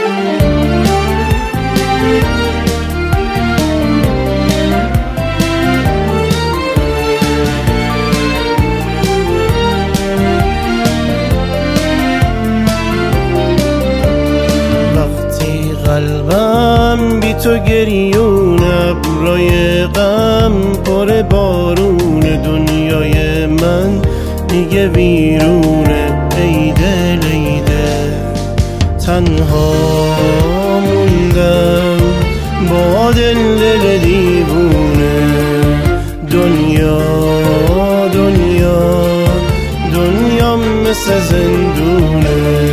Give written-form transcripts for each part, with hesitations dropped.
قلبم بی تو گریون، ابرای غم پر بارون، دنیای من دیگه ویرونه. ای دل ای دل تنها موندم با دل دیوونه. دنیا دنیا دنیا مثل زندونه.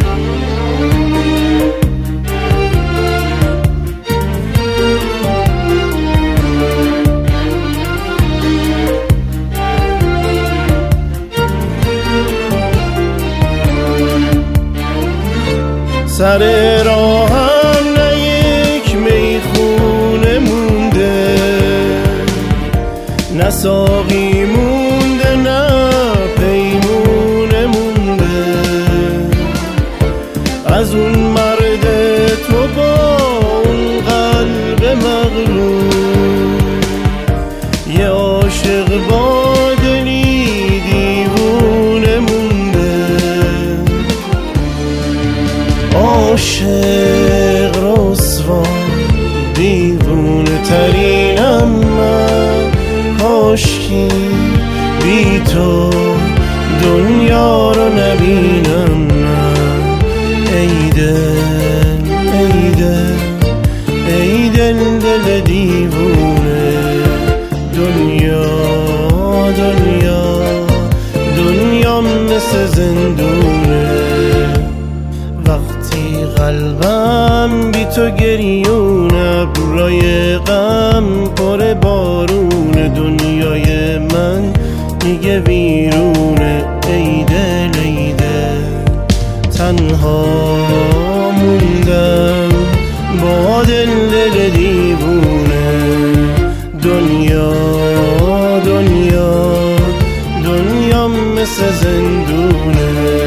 سر راهم نه یک میخونه مونده، نه ساقی مونده نه پیمونه مونده. از اون مرد تو با اون قلب مغلوب، یه عاشق با دلی دیوونه مونده. عاشق رسوا دیوونه ترینم من، کاشکی بی تو دنیا رو نبینم من. ای دل ای دل ای دل دل دیوونه. دنیا دنیا دنیا مثل زندونه. وقتی قلبم بی تو گریون، ابرای غم پر بارون، دنیای من دیگه ویرونه. ای دل ای دل تنها موندم با دل دیوونه. دنیا دنیا دنیا مثل زندونه.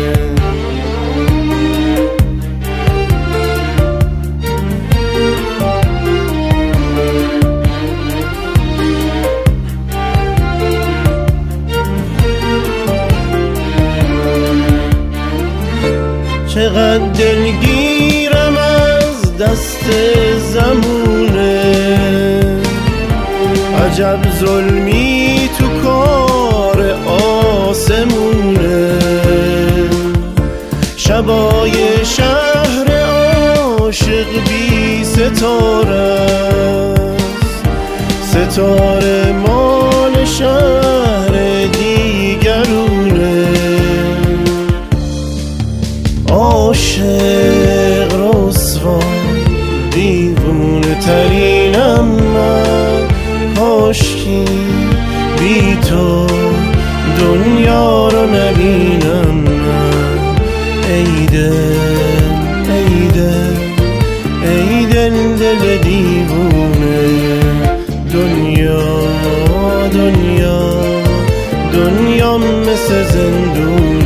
چقدر دلگیرم از دست زمونه، عجب ظلمی تو کار آسمونه. شبای شهر عاشق بی ستاره است، ستاره مال شهر دیگرونه. عاشق رسوا دیوونه ترینم من، کاشکی بی تو دنیا رو نبینم من. ای دل ای دل ای دل دل دیوونه. دنیا دنیا دنیا مثل زندون.